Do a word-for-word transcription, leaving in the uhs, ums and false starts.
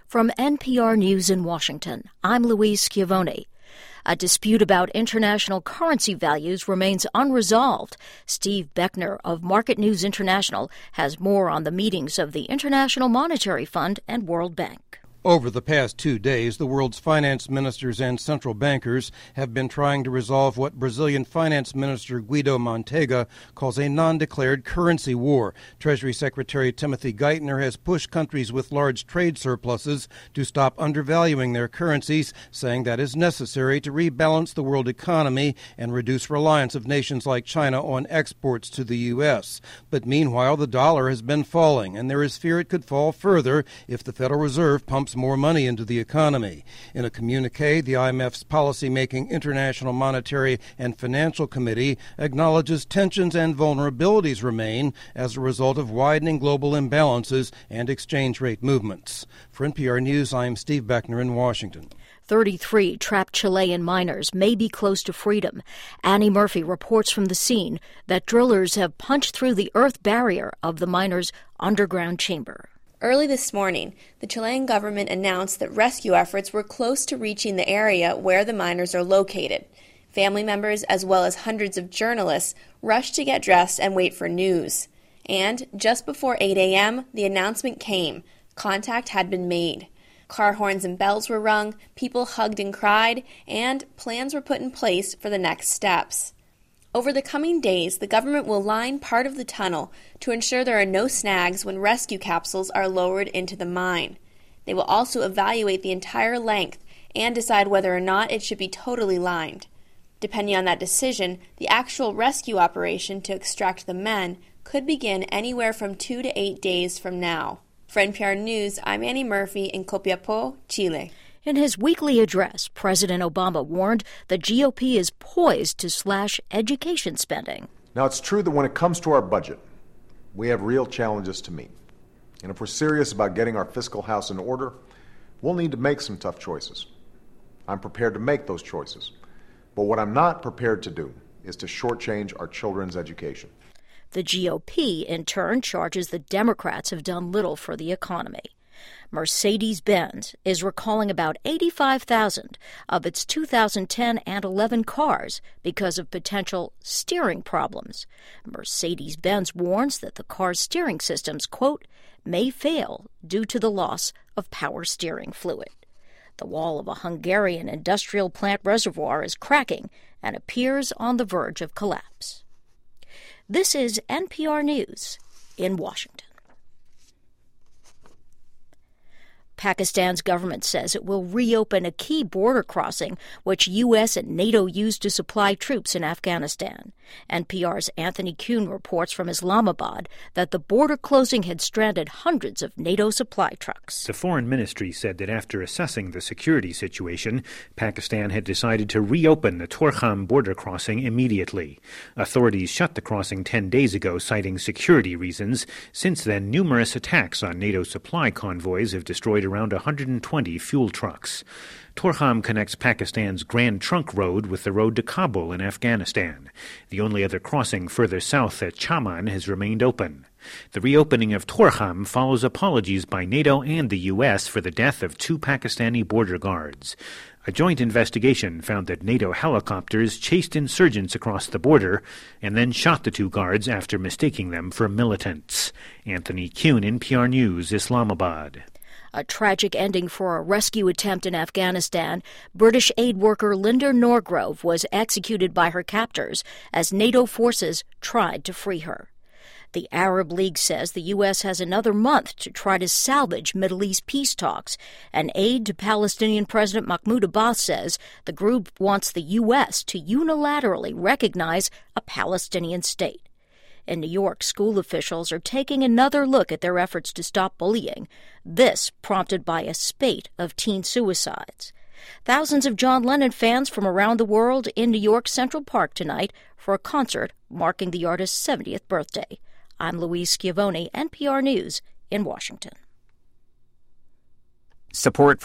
From N P R News in Washington, I'm Louise Schiavone. A dispute about international currency values remains unresolved. Steve Beckner of Market News International has more on the meetings of the International Monetary Fund and World Bank. Over the past two days, the world's finance ministers and central bankers have been trying to resolve what Brazilian Finance Minister Guido Mantega calls a non-declared currency war. Treasury Secretary Timothy Geithner has pushed countries with large trade surpluses to stop undervaluing their currencies, saying that is necessary to rebalance the world economy and reduce reliance of nations like China on exports to the U S. But meanwhile, the dollar has been falling, and there is fear it could fall further if the Federal Reserve pumps more money into the economy. In a communique, the I M F's policy-making International Monetary and Financial Committee acknowledges tensions and vulnerabilities remain as a result of widening global imbalances and exchange rate movements. For N P R News, I am Steve Beckner in Washington. thirty-three trapped Chilean miners may be close to freedom. Annie Murphy reports from the scene that drillers have punched through the earth barrier of the miners' underground chamber. Early this morning, the Chilean government announced that rescue efforts were close to reaching the area where the miners are located. Family members, as well as hundreds of journalists, rushed to get dressed and wait for news. And just before eight a.m., the announcement came. Contact had been made. Car horns and bells were rung, people hugged and cried, and plans were put in place for the next steps. Over the coming days, the government will line part of the tunnel to ensure there are no snags when rescue capsules are lowered into the mine. They will also evaluate the entire length and decide whether or not it should be totally lined. Depending on that decision, the actual rescue operation to extract the men could begin anywhere from two to eight days from now. For N P R News, I'm Annie Murphy in Copiapó, Chile. In his weekly address, President Obama warned the G O P is poised to slash education spending. Now, it's true that when it comes to our budget, we have real challenges to meet. And if we're serious about getting our fiscal house in order, we'll need to make some tough choices. I'm prepared to make those choices. But what I'm not prepared to do is to shortchange our children's education. The G O P, in turn, charges the Democrats have done little for the economy. Mercedes-Benz is recalling about eighty-five thousand of its two thousand ten and eleven cars because of potential steering problems. Mercedes-Benz warns that the car's steering systems, quote, may fail due to the loss of power steering fluid. The wall of a Hungarian industrial plant reservoir is cracking and appears on the verge of collapse. This is N P R News in Washington. Pakistan's government says it will reopen a key border crossing which U S and NATO used to supply troops in Afghanistan. N P R's Anthony Kuhn reports from Islamabad that the border closing had stranded hundreds of NATO supply trucks. The foreign ministry said that after assessing the security situation, Pakistan had decided to reopen the Torkham border crossing immediately. Authorities shut the crossing ten days ago, citing security reasons. Since then, numerous attacks on NATO supply convoys have destroyed around one hundred twenty fuel trucks. Torkham connects Pakistan's Grand Trunk Road with the road to Kabul in Afghanistan. The only other crossing further south at Chaman has remained open. The reopening of Torkham follows apologies by NATO and the U S for the death of two Pakistani border guards. A joint investigation found that NATO helicopters chased insurgents across the border and then shot the two guards after mistaking them for militants. Anthony Kuhn, N P R News, Islamabad. A tragic ending for a rescue attempt in Afghanistan. British aid worker Linda Norgrove was executed by her captors as NATO forces tried to free her. The Arab League says the U S has another month to try to salvage Middle East peace talks. An aide to Palestinian President Mahmoud Abbas says the group wants the U S to unilaterally recognize a Palestinian state. In New York, school officials are taking another look at their efforts to stop bullying, this prompted by a spate of teen suicides. Thousands of John Lennon fans from around the world in New York's Central Park tonight for a concert marking the artist's seventieth birthday. I'm Louise Schiavone, N P R News in Washington. Support for